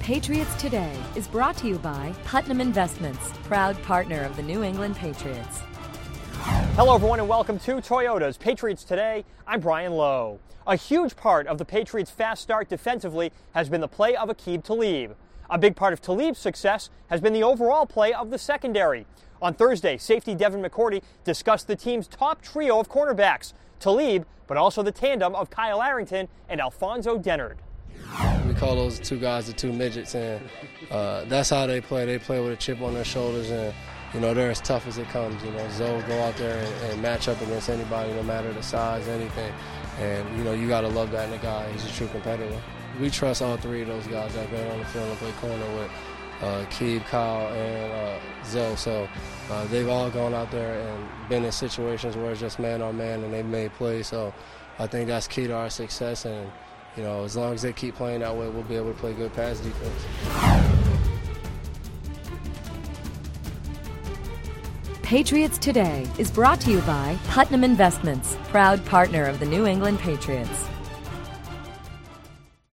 Patriots Today is brought to you by Putnam Investments, proud partner of the New England Patriots. Hello, everyone, and welcome to Toyota's Patriots Today. I'm Brian Lowe. A huge part of the Patriots' fast start defensively has been the play of Aqib Talib. A big part of Talib's success has been the overall play of the secondary. On Thursday, safety Devin McCourty discussed the team's top trio of cornerbacks, Talib, but also the tandem of Kyle Arrington and Alfonso Dennard. We call those two guys the two midgets, and that's how they play. They play with a chip on their shoulders, and they're as tough as it comes. Zoe go out there and match up against anybody, no matter the size, anything. And you got to love that in a guy. He's a true competitor. We trust all three of those guys that go on the field and play corner with Aqib, Kyle, and Zoe. So they've all gone out there and been in situations where it's just man on man, and they've made plays. So I think that's key to our success. And as long as they keep playing that way, we'll be able to play good pass defense. Patriots Today is brought to you by Putnam Investments, proud partner of the New England Patriots.